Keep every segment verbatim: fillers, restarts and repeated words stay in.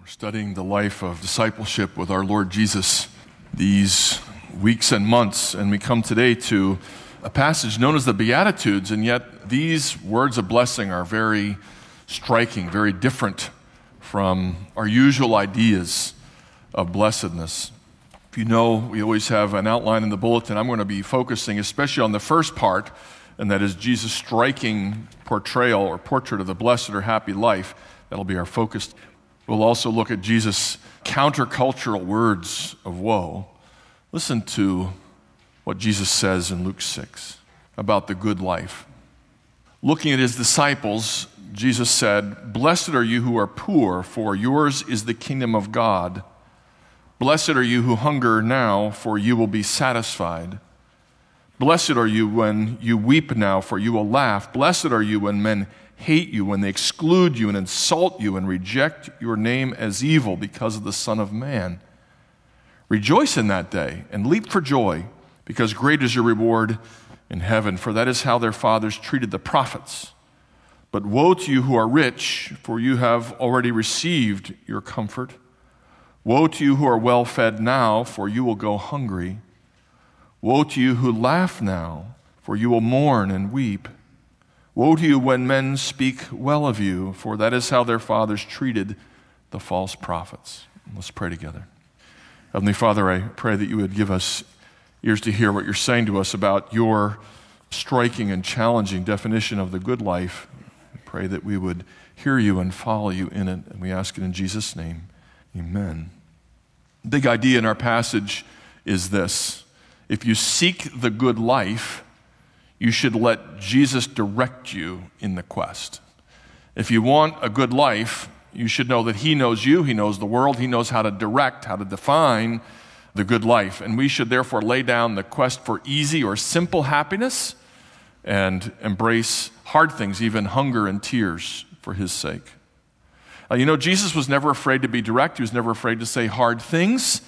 We're studying the life of discipleship with our Lord Jesus these weeks and months, and we come today to a passage known as the Beatitudes, and yet these words of blessing are very striking, very different from our usual ideas of blessedness. If you know, we always have an outline in the bulletin. I'm going to be focusing especially on the first part, and that is Jesus' striking portrayal or portrait of the blessed or happy life. That'll be our focus. We'll also look at Jesus' countercultural words of woe. Listen to what Jesus says in Luke six about the good life. Looking at his disciples, Jesus said, "Blessed are you who are poor, for yours is the kingdom of God. Blessed are you who hunger now, for you will be satisfied. Blessed are you when you weep now, for you will laugh. Blessed are you when men hate you, when they exclude you and insult you and reject your name as evil because of the Son of Man. Rejoice in that day and leap for joy, because great is your reward in heaven, for that is how their fathers treated the prophets. But woe to you who are rich, for you have already received your comfort. Woe to you who are well fed now, for you will go hungry. Woe to you who laugh now, for you will mourn and weep. Woe to you when men speak well of you, for that is how their fathers treated the false prophets." Let's pray together. Heavenly Father, I pray that you would give us ears to hear what you're saying to us about your striking and challenging definition of the good life. I pray that we would hear you and follow you in it, and we ask it in Jesus' name. Amen. The big idea in our passage is this: if you seek the good life, you should let Jesus direct you in the quest. If you want a good life, you should know that he knows you, he knows the world, he knows how to direct, how to define the good life. And we should therefore lay down the quest for easy or simple happiness and embrace hard things, even hunger and tears, for his sake. Uh, you know, Jesus was never afraid to be direct. He was never afraid to say hard things.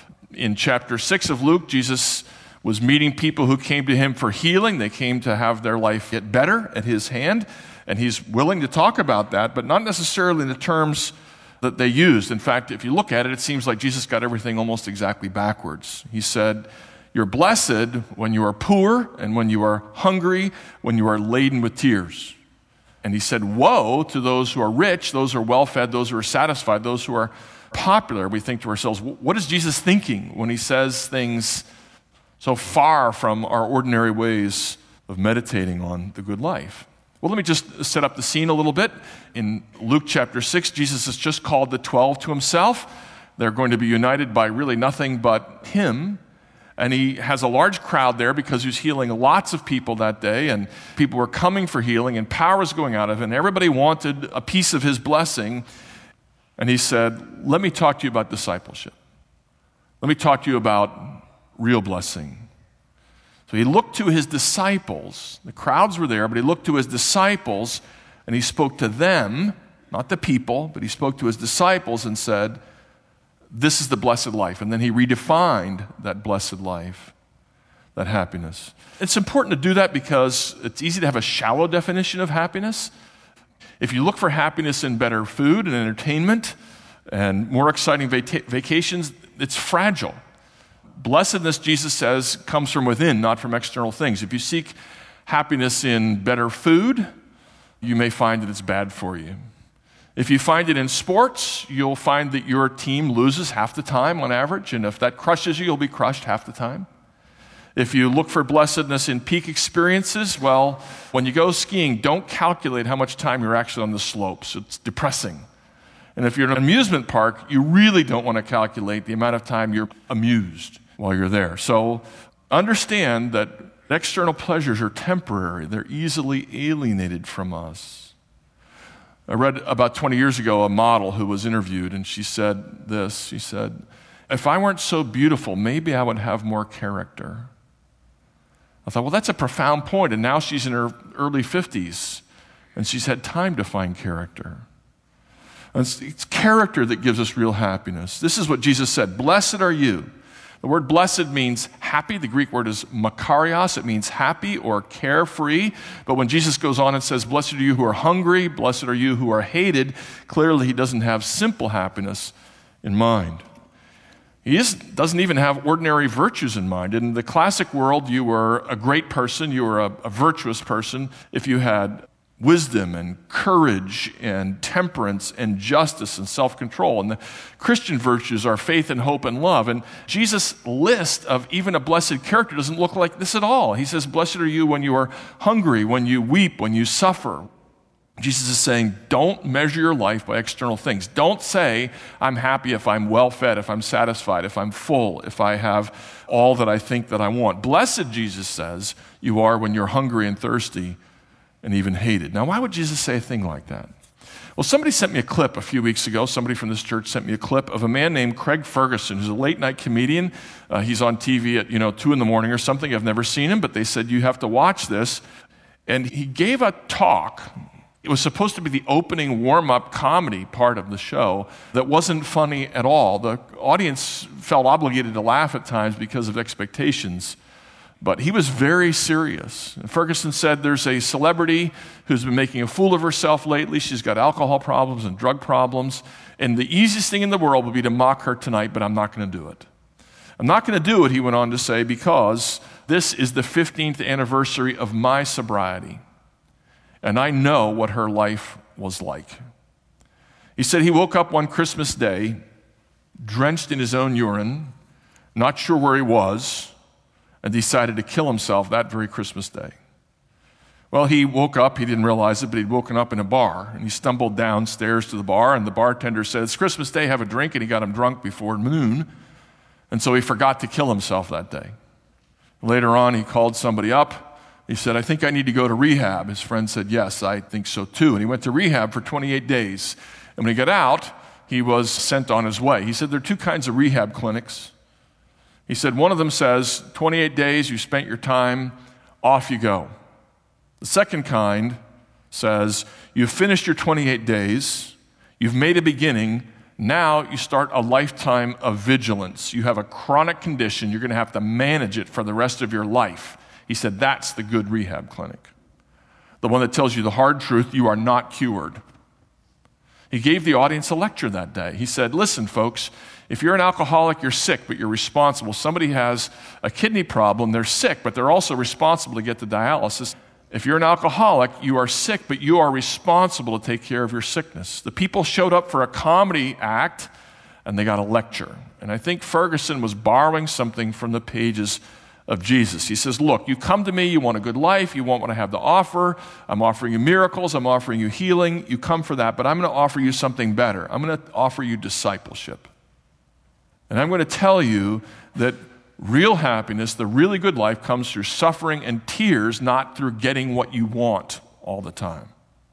In chapter six of Luke, Jesus was meeting people who came to him for healing. They came to have their life get better at his hand, and he's willing to talk about that, but not necessarily in the terms that they used. In fact, if you look at it, it seems like Jesus got everything almost exactly backwards. He said, "You're blessed when you are poor and when you are hungry, when you are laden with tears." And he said, "Woe to those who are rich, those who are well-fed, those who are satisfied, those who are popular." We think to ourselves, what is Jesus thinking when he says things so far from our ordinary ways of meditating on the good life? Well, let me just set up the scene a little bit. In Luke chapter six, Jesus has just called the twelve to himself. They're going to be united by really nothing but him. And he has a large crowd there because he was healing lots of people that day, and people were coming for healing, and power was going out of him, and everybody wanted a piece of his blessing. And he said, "Let me talk to you about discipleship. Let me talk to you about real blessing." So he looked to his disciples. The crowds were there, but he looked to his disciples, and he spoke to them, not the people, but he spoke to his disciples and said, "This is the blessed life." And then he redefined that blessed life, that happiness. It's important to do that because it's easy to have a shallow definition of happiness. If you look for happiness in better food and entertainment and more exciting vac- vacations, it's fragile. Blessedness, Jesus says, comes from within, not from external things. If you seek happiness in better food, you may find that it's bad for you. If you find it in sports, you'll find that your team loses half the time on average, and if that crushes you, you'll be crushed half the time. If you look for blessedness in peak experiences, well, when you go skiing, don't calculate how much time you're actually on the slopes. It's depressing. And if you're in an amusement park, you really don't want to calculate the amount of time you're amused while you're there. So understand that external pleasures are temporary. They're easily alienated from us. I read about twenty years ago a model who was interviewed, and she said this. She said, "If I weren't so beautiful, maybe I would have more character." I thought, well, that's a profound point, and now she's in her early fifties, and she's had time to find character. And it's, it's character that gives us real happiness. This is what Jesus said: "Blessed are you." The word blessed means happy. The Greek word is makarios. It means happy or carefree. But when Jesus goes on and says, blessed are you who are hungry, blessed are you who are hated, clearly he doesn't have simple happiness in mind. He is, doesn't even have ordinary virtues in mind. In the classic world, you were a great person, you were a, a virtuous person if you had wisdom and courage and temperance and justice and self-control. And the Christian virtues are faith and hope and love. And Jesus' list of even a blessed character doesn't look like this at all. He says, blessed are you when you are hungry, when you weep, when you suffer. Jesus is saying, don't measure your life by external things. Don't say, I'm happy if I'm well-fed, if I'm satisfied, if I'm full, if I have all that I think that I want. Blessed, Jesus says, you are when you're hungry and thirsty and even hated. Now, why would Jesus say a thing like that? Well, somebody sent me a clip a few weeks ago. Somebody from this church sent me a clip of a man named Craig Ferguson, who's a late-night comedian. Uh, he's on T V at, you know, two in the morning or something. I've never seen him, but they said, you have to watch this. And he gave a talk. It was supposed to be the opening warm-up comedy part of the show that wasn't funny at all. The audience felt obligated to laugh at times because of expectations. But he was very serious. And Ferguson said there's a celebrity who's been making a fool of herself lately. She's got alcohol problems and drug problems. And the easiest thing in the world would be to mock her tonight, but I'm not going to do it. I'm not going to do it, he went on to say, because this is the fifteenth anniversary of my sobriety. And I know what her life was like. He said he woke up one Christmas day, drenched in his own urine, not sure where he was, and decided to kill himself that very Christmas day. Well, he woke up, he didn't realize it, but he'd woken up in a bar, and he stumbled downstairs to the bar, and the bartender said, it's Christmas Day, have a drink, and he got him drunk before noon, and so he forgot to kill himself that day. Later on, he called somebody up. He said, I think I need to go to rehab. His friend said, yes, I think so too. And he went to rehab for twenty-eight days. And when he got out, he was sent on his way. He said, there are two kinds of rehab clinics. He said, one of them says, twenty-eight days, you spent your time, off you go. The second kind says, you've finished your twenty-eight days, you've made a beginning, now you start a lifetime of vigilance. You have a chronic condition, you're going to have to manage it for the rest of your life. He said, that's the good rehab clinic. The one that tells you the hard truth, you are not cured. He gave the audience a lecture that day. He said, listen, folks, if you're an alcoholic, you're sick, but you're responsible. Somebody has a kidney problem, they're sick, but they're also responsible to get the dialysis. If you're an alcoholic, you are sick, but you are responsible to take care of your sickness. The people showed up for a comedy act, and they got a lecture. And I think Ferguson was borrowing something from the pages of Jesus. He says, look, you come to me, you want a good life, you want what I have to offer. I'm offering you miracles, I'm offering you healing. You come for that, but I'm going to offer you something better. I'm going to offer you discipleship. And I'm going to tell you that real happiness, the really good life, comes through suffering and tears, not through getting what you want all the time.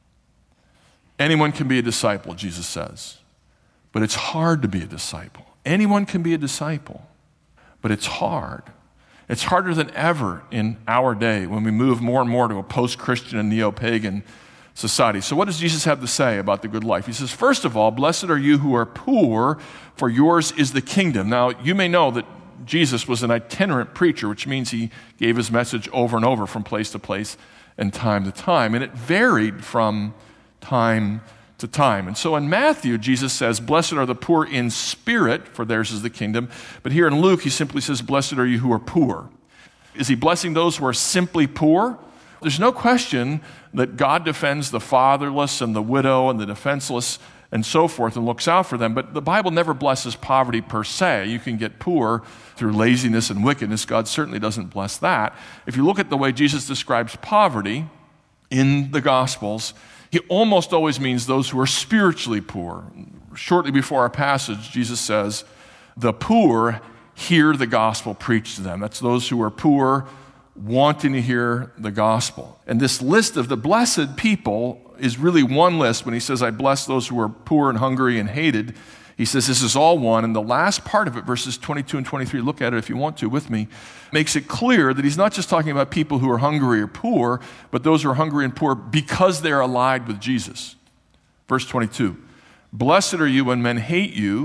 Anyone can be a disciple, Jesus says, but it's hard to be a disciple. Anyone can be a disciple, but it's hard. It's harder than ever in our day when we move more and more to a post-Christian and neo-pagan society. So what does Jesus have to say about the good life? He says, first of all, blessed are you who are poor, for yours is the kingdom. Now, you may know that Jesus was an itinerant preacher, which means he gave his message over and over from place to place and time to time. And it varied from time to time. And so in Matthew, Jesus says, blessed are the poor in spirit, for theirs is the kingdom. But here in Luke, he simply says, blessed are you who are poor. Is he blessing those who are simply poor? There's no question that God defends the fatherless and the widow and the defenseless and so forth and looks out for them. But the Bible never blesses poverty per se. You can get poor through laziness and wickedness. God certainly doesn't bless that. If you look at the way Jesus describes poverty in the Gospels, he almost always means those who are spiritually poor. Shortly before our passage, Jesus says, the poor hear the gospel preached to them. That's those who are poor, wanting to hear the gospel. And this list of the blessed people is really one list. When he says, I bless those who are poor and hungry and hated, he says this is all one. And the last part of it, verses twenty-two and twenty-three, look at it if you want to with me, makes it clear that he's not just talking about people who are hungry or poor, but those who are hungry and poor because they're allied with Jesus. Verse twenty-two, blessed are you when men hate you,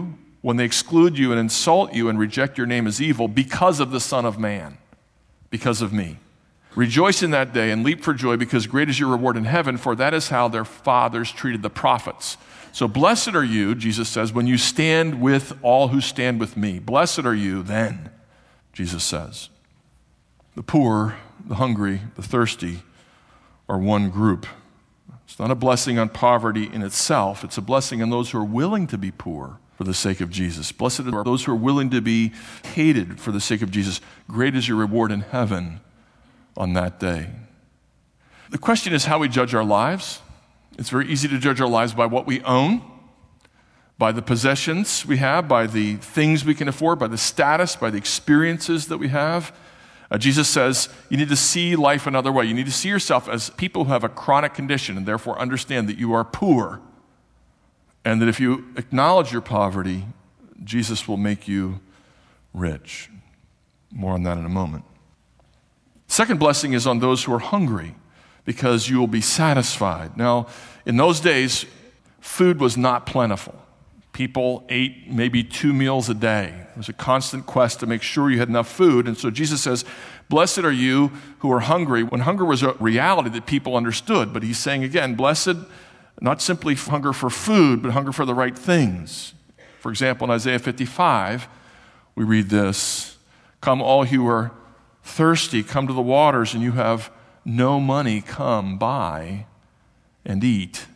when they exclude you and insult you and reject your name as evil because of the Son of Man, because of me. Rejoice in that day and leap for joy, because great is your reward in heaven, for that is how their fathers treated the prophets. So blessed are you, Jesus says, when you stand with all who stand with me. Blessed are you then, Jesus says. The poor, the hungry, the thirsty are one group. It's not a blessing on poverty in itself. It's a blessing on those who are willing to be poor for the sake of Jesus. Blessed are those who are willing to be hated for the sake of Jesus. Great is your reward in heaven on that day. The question is how we judge our lives. It's very easy to judge our lives by what we own, by the possessions we have, by the things we can afford, by the status, by the experiences that we have. Uh, Jesus says you need to see life another way. You need to see yourself as people who have a chronic condition and therefore understand that you are poor, and that if you acknowledge your poverty, Jesus will make you rich. More on that in a moment. Second blessing is on those who are hungry, because you will be satisfied. Now, in those days, food was not plentiful. People ate maybe two meals a day. It was a constant quest to make sure you had enough food. And so Jesus says, blessed are you who are hungry, when hunger was a reality that people understood. But he's saying again, blessed, not simply hunger for food, but hunger for the right things. For example, in Isaiah fifty-five, we read this, come all who are thirsty, come to the waters, and you have no money, come buy and eat.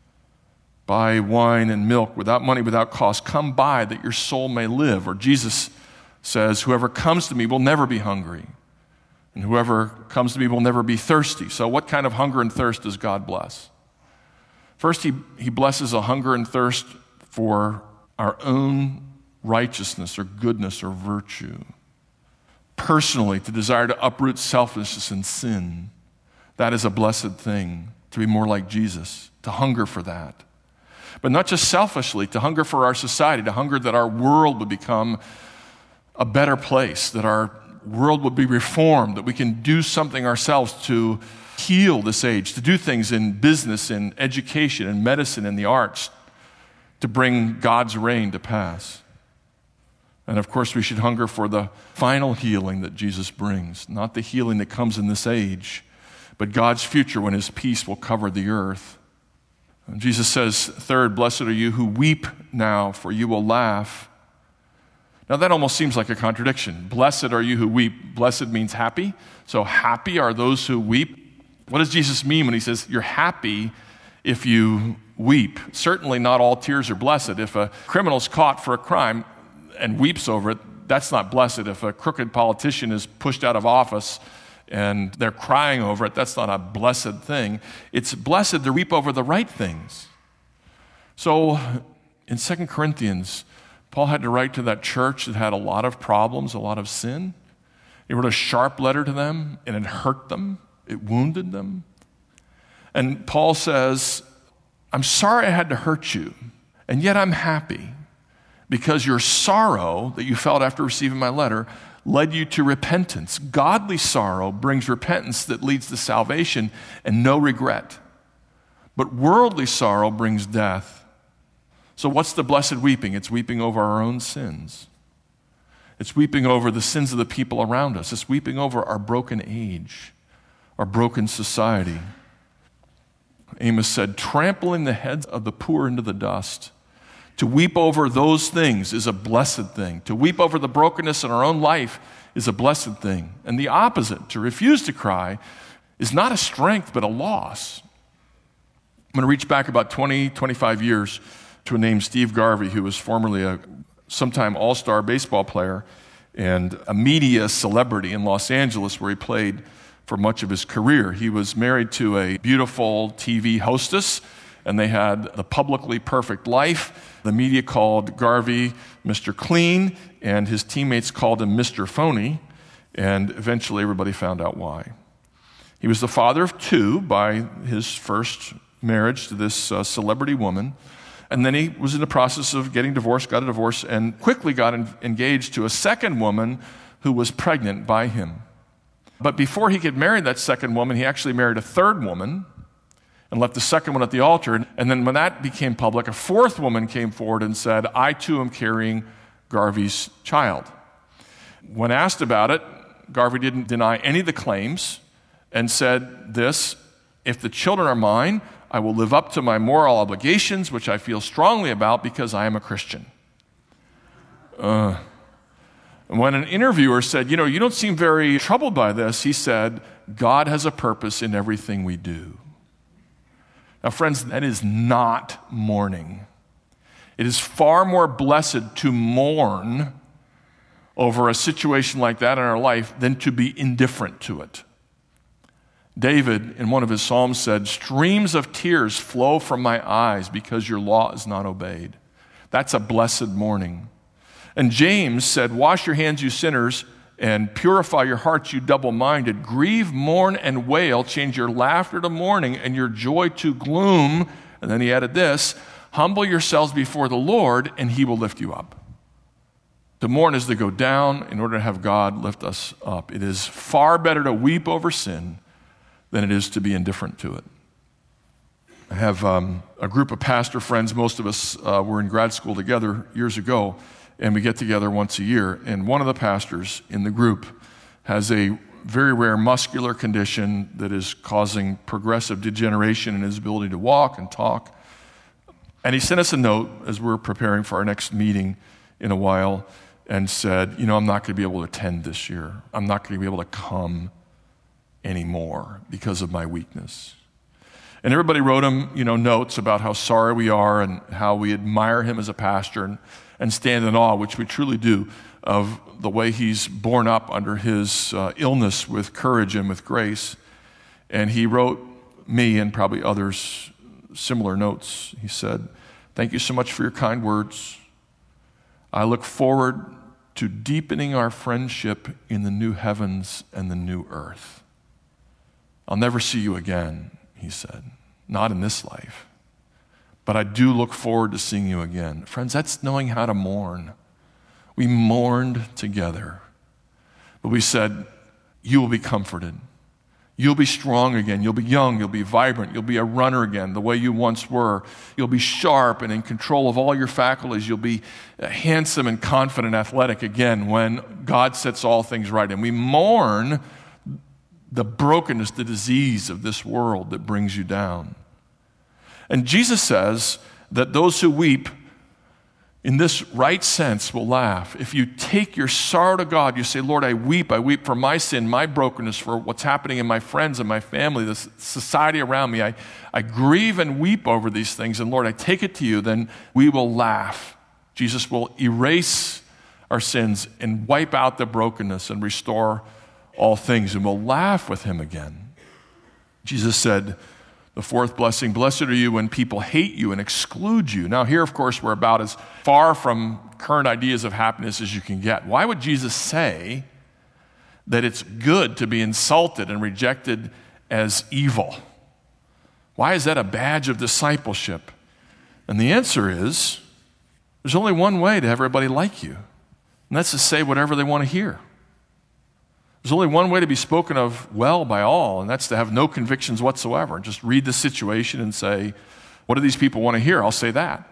Buy wine and milk without money, without cost. Come buy that your soul may live. Or Jesus says, whoever comes to me will never be hungry, and whoever comes to me will never be thirsty. So what kind of hunger and thirst does God bless? First, he, he blesses a hunger and thirst for our own righteousness or goodness or virtue. Personally, to desire to uproot selfishness and sin. That is a blessed thing, to be more like Jesus, to hunger for that. But not just selfishly, to hunger for our society, to hunger that our world would become a better place, that our world would be reformed, that we can do something ourselves to heal this age, to do things in business, in education, in medicine, in the arts, to bring God's reign to pass. And of course, we should hunger for the final healing that Jesus brings, not the healing that comes in this age, but God's future when his peace will cover the earth. And Jesus says, third, blessed are you who weep now, for you will laugh. Now that almost seems like a contradiction. Blessed are you who weep. Blessed means happy. So happy are those who weep. What does Jesus mean when he says you're happy if you weep? Certainly not all tears are blessed. If a criminal's caught for a crime and weeps over it, that's not blessed. If a crooked politician is pushed out of office and they're crying over it, that's not a blessed thing. It's blessed to weep over the right things. So in Second Corinthians, Paul had to write to that church that had a lot of problems, a lot of sin. He wrote a sharp letter to them, and it hurt them. It wounded them. And Paul says, I'm sorry I had to hurt you, and yet I'm happy, because your sorrow that you felt after receiving my letter led you to repentance. Godly sorrow brings repentance that leads to salvation and no regret. But worldly sorrow brings death. So what's the blessed weeping? It's weeping over our own sins. It's weeping over the sins of the people around us. It's weeping over our broken age, our broken society. Amos said, trampling the heads of the poor into the dust. To weep over those things is a blessed thing. To weep over the brokenness in our own life is a blessed thing. And the opposite, to refuse to cry, is not a strength but a loss. I'm going to reach back about twenty, twenty-five years to a named Steve Garvey, who was formerly a sometime all-star baseball player and a media celebrity in Los Angeles, where he played for much of his career. He was married to a beautiful T V hostess, and they had the publicly perfect life. The media called Garvey Mister Clean, and his teammates called him Mister Phony, and eventually everybody found out why. He was the father of two by his first marriage to this uh, celebrity woman, and then he was in the process of getting divorced, got a divorce, and quickly got en- engaged to a second woman who was pregnant by him. But before he could marry that second woman, he actually married a third woman, and left the second one at the altar. And then when that became public, a fourth woman came forward and said, I too am carrying Garvey's child. When asked about it, Garvey didn't deny any of the claims and said this, if the children are mine, I will live up to my moral obligations, which I feel strongly about because I am a Christian. Uh, when an interviewer said, you know, you don't seem very troubled by this, he said, God has a purpose in everything we do. Now, friends, that is not mourning. It is far more blessed to mourn over a situation like that in our life than to be indifferent to it. David, in one of his psalms, said, streams of tears flow from my eyes because your law is not obeyed. That's a blessed mourning. And James said, wash your hands, you sinners, and purify your hearts, you double-minded. Grieve, mourn, and wail. Change your laughter to mourning and your joy to gloom. And then he added this, humble yourselves before the Lord, and he will lift you up. To mourn is to go down in order to have God lift us up. It is far better to weep over sin than it is to be indifferent to it. I have um, a group of pastor friends. Most of us uh, were in grad school together years ago, and we get together once a year. And one of the pastors in the group has a very rare muscular condition that is causing progressive degeneration in his ability to walk and talk. And he sent us a note as we we're preparing for our next meeting in a while and said, you know, I'm not going to be able to attend this year. I'm not going to be able to come anymore because of my weakness. And everybody wrote him, you know, notes about how sorry we are and how we admire him as a pastor and, and stand in awe, which we truly do, of the way he's borne up under his uh, illness with courage and with grace. And he wrote me and probably others similar notes. He said, thank you so much for your kind words. I look forward to deepening our friendship in the new heavens and the new earth. I'll never see you again, he said. Not in this life. But I do look forward to seeing you again. Friends, that's knowing how to mourn. We mourned together. But we said, you will be comforted. You'll be strong again. You'll be young. You'll be vibrant. You'll be a runner again, the way you once were. You'll be sharp and in control of all your faculties. You'll be handsome and confident, athletic again when God sets all things right. And we mourn the brokenness, the disease of this world that brings you down. And Jesus says that those who weep in this right sense will laugh. If you take your sorrow to God, you say, Lord, I weep. I weep for my sin, my brokenness, for what's happening in my friends and my family, the society around me. I, I grieve and weep over these things. And Lord, I take it to you, then we will laugh. Jesus will erase our sins and wipe out the brokenness and restore all things, and we'll laugh with him again. Jesus said, the fourth blessing, blessed are you when people hate you and exclude you. Now here, of course, we're about as far from current ideas of happiness as you can get. Why would Jesus say that it's good to be insulted and rejected as evil? Why is that a badge of discipleship? And the answer is, there's only one way to have everybody like you, and that's to say whatever they want to hear. There's only one way to be spoken of well by all, and that's to have no convictions whatsoever. Just read the situation and say, what do these people want to hear? I'll say that.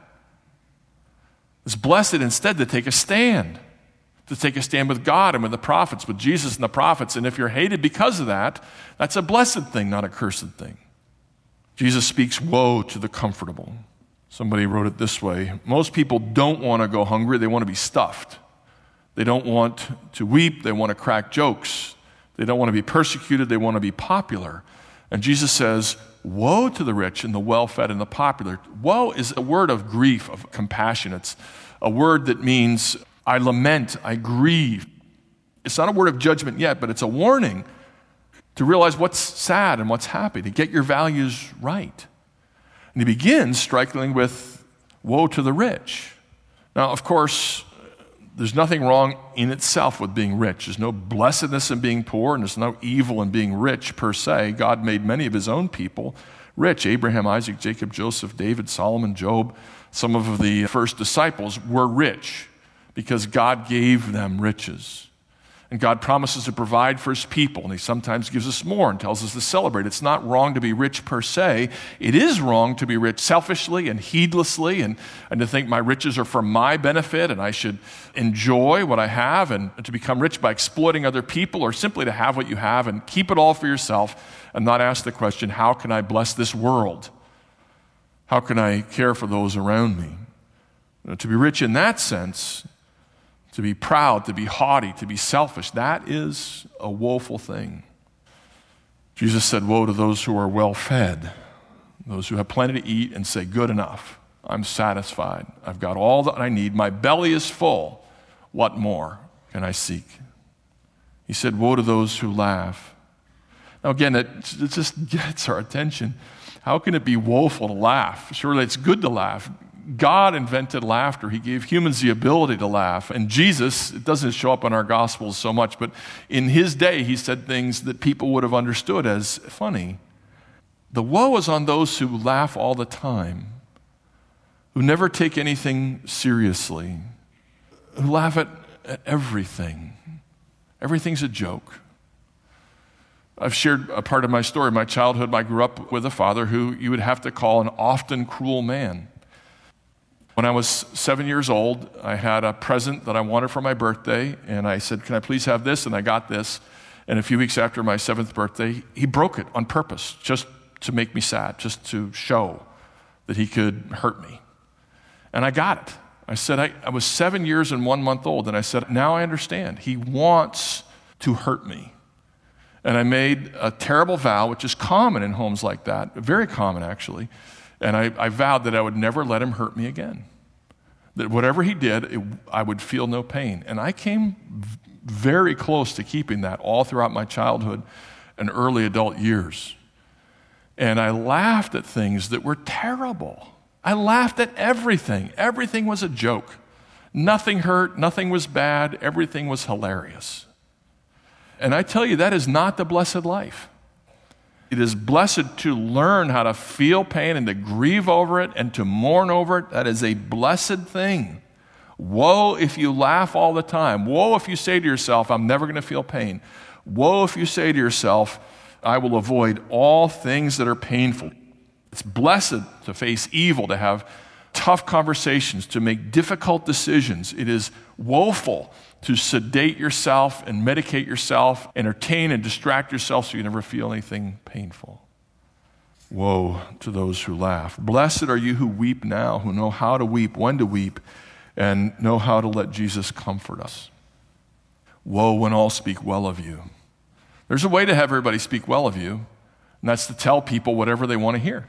It's blessed instead to take a stand, to take a stand with God and with the prophets, with Jesus and the prophets. And if you're hated because of that, that's a blessed thing, not a cursed thing. Jesus speaks woe to the comfortable. Somebody wrote it this way. Most people don't want to go hungry. They want to be stuffed. They don't want to weep. They want to crack jokes. They don't want to be persecuted. They want to be popular. And Jesus says, woe to the rich and the well-fed and the popular. Woe is a word of grief, of compassion. It's a word that means I lament, I grieve. It's not a word of judgment yet, but it's a warning to realize what's sad and what's happy, to get your values right. And he begins strikingly with woe to the rich. Now, of course, there's nothing wrong in itself with being rich. There's no blessedness in being poor, and there's no evil in being rich per se. God made many of his own people rich. Abraham, Isaac, Jacob, Joseph, David, Solomon, Job. Some of the first disciples were rich because God gave them riches. And God promises to provide for his people, and he sometimes gives us more and tells us to celebrate. It's not wrong to be rich per se. It is wrong to be rich selfishly and heedlessly and, and to think my riches are for my benefit and I should enjoy what I have, and to become rich by exploiting other people, or simply to have what you have and keep it all for yourself and not ask the question, how can I bless this world? How can I care for those around me? You know, to be rich in that sense, to be proud, to be haughty, to be selfish, that is a woeful thing. Jesus said, woe to those who are well-fed, those who have plenty to eat and say, good enough, I'm satisfied, I've got all that I need, my belly is full, what more can I seek? He said, woe to those who laugh. Now again, it, it just gets our attention. How can it be woeful to laugh? Surely it's good to laugh. God invented laughter. He gave humans the ability to laugh. And Jesus, it doesn't show up in our Gospels so much, but in his day, he said things that people would have understood as funny. The woe is on those who laugh all the time, who never take anything seriously, who laugh at, at everything. Everything's a joke. I've shared a part of my story. My childhood, I grew up with a father who you would have to call an often cruel man. When I was seven years old, I had a present that I wanted for my birthday, and I said, can I please have this? And I got this. And a few weeks after my seventh birthday, he broke it on purpose, just to make me sad, just to show that he could hurt me. And I got it. I said, I, I was seven years and one month old, and I said, now I understand. He wants to hurt me. And I made a terrible vow, which is common in homes like that, very common actually. And I, I vowed that I would never let him hurt me again. That whatever he did, it, I would feel no pain. And I came v- very close to keeping that all throughout my childhood and early adult years. And I laughed at things that were terrible. I laughed at everything. Everything was a joke. Nothing hurt, nothing was bad, everything was hilarious. And I tell you, that is not the blessed life. It is blessed to learn how to feel pain and to grieve over it and to mourn over it. That is a blessed thing. Woe if you laugh all the time. Woe if you say to yourself, I'm never going to feel pain. Woe if you say to yourself, I will avoid all things that are painful. It's blessed to face evil, to have tough conversations, to make difficult decisions. It is woeful to sedate yourself and medicate yourself, entertain and distract yourself so you never feel anything painful. Woe to those who laugh. Blessed are you who weep now, who know how to weep, when to weep, and know how to let Jesus comfort us. Woe when all speak well of you. There's a way to have everybody speak well of you, and that's to tell people whatever they want to hear.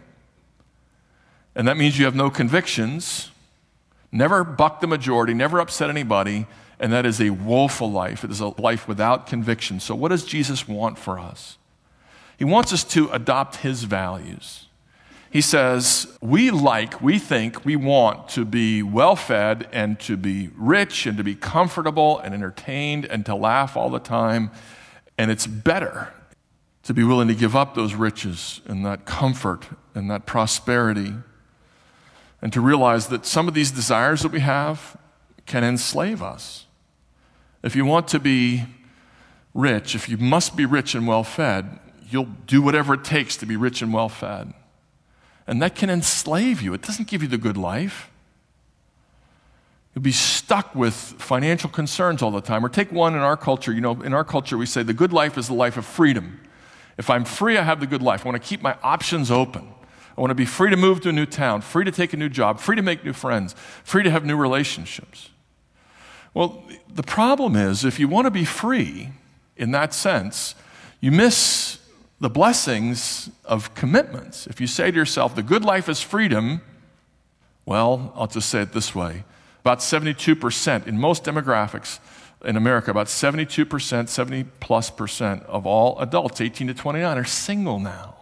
And that means you have no convictions, never buck the majority, never upset anybody, and that is a woeful life. It is a life without conviction. So what does Jesus want for us? He wants us to adopt his values. He says, we like, we think, we want to be well-fed and to be rich and to be comfortable and entertained and to laugh all the time. And it's better to be willing to give up those riches and that comfort and that prosperity and to realize that some of these desires that we have can enslave us. If you want to be rich, if you must be rich and well-fed, you'll do whatever it takes to be rich and well-fed. And that can enslave you. It doesn't give you the good life. You'll be stuck with financial concerns all the time. Or take one in our culture. You know, in our culture we say the good life is the life of freedom. If I'm free, I have the good life. I want to keep my options open. I want to be free to move to a new town, free to take a new job, free to make new friends, free to have new relationships. Well, the problem is, if you want to be free in that sense, you miss the blessings of commitments. If you say to yourself, the good life is freedom, well, I'll just say it this way. About seventy-two percent in most demographics in America, about seventy-two percent, seventy plus percent of all adults, eighteen to twenty-nine, are single now.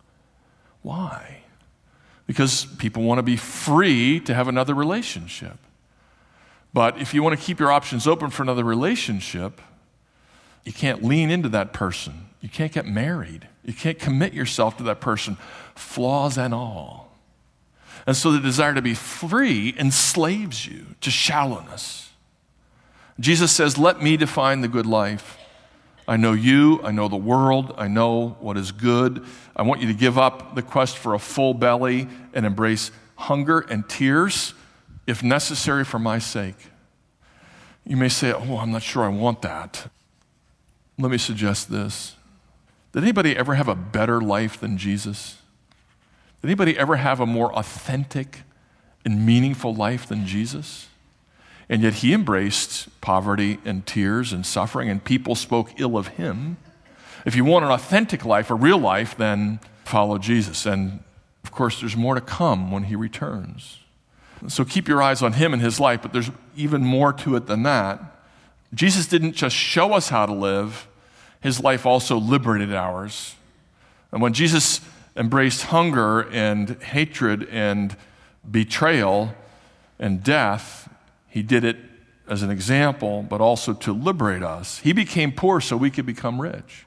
Why? Because people want to be free to have another relationship. But if you want to keep your options open for another relationship, you can't lean into that person. You can't get married. You can't commit yourself to that person, flaws and all. And so the desire to be free enslaves you to shallowness. Jesus says, let me define the good life. I know you, I know the world, I know what is good. I want you to give up the quest for a full belly and embrace hunger and tears, if necessary, for my sake. You may say, oh, I'm not sure I want that. Let me suggest this. Did anybody ever have a better life than Jesus? Did anybody ever have a more authentic and meaningful life than Jesus? And yet he embraced poverty and tears and suffering, and people spoke ill of him. If you want an authentic life, a real life, then follow Jesus. And of course, there's more to come when he returns. So keep your eyes on him and his life, but there's even more to it than that. Jesus didn't just show us how to live, his life also liberated ours. And when Jesus embraced hunger and hatred and betrayal and death, he did it as an example, but also to liberate us. He became poor so we could become rich.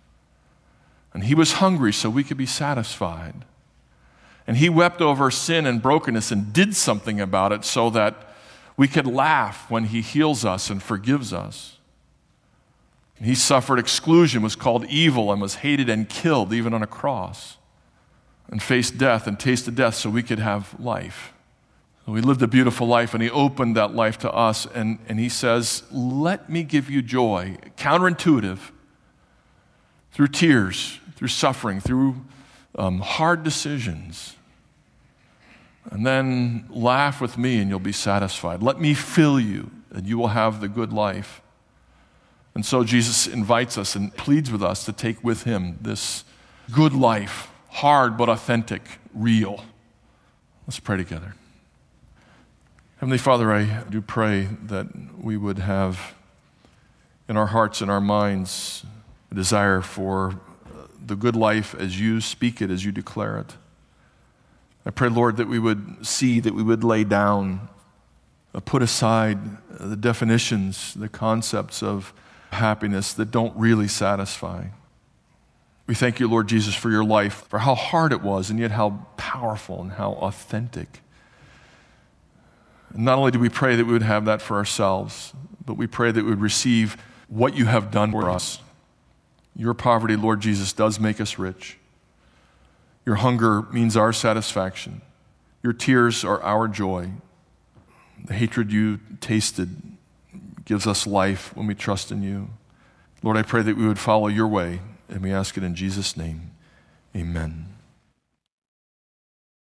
And he was hungry so we could be satisfied. And he wept over sin and brokenness and did something about it so that we could laugh when he heals us and forgives us. And he suffered exclusion, was called evil, and was hated and killed, even on a cross, and faced death and tasted death so we could have life. So he lived a beautiful life, and he opened that life to us, and, and he says, let me give you joy, counterintuitive, through tears, through suffering, through um, hard decisions. And then laugh with me and you'll be satisfied. Let me fill you, and you will have the good life. And so Jesus invites us and pleads with us to take with him this good life, hard but authentic, real. Let's pray together. Heavenly Father, I do pray that we would have in our hearts and our minds a desire for the good life as you speak it, as you declare it. I pray, Lord, that we would see, that we would lay down, uh, put aside the definitions, the concepts of happiness that don't really satisfy. We thank you, Lord Jesus, for your life, for how hard it was, and yet how powerful and how authentic. And not only do we pray that we would have that for ourselves, but we pray that we would receive what you have done for us. Your poverty, Lord Jesus, does make us rich. Your hunger means our satisfaction. Your tears are our joy. The hatred you tasted gives us life when we trust in you. Lord, I pray that we would follow your way, and we ask it in Jesus' name. Amen.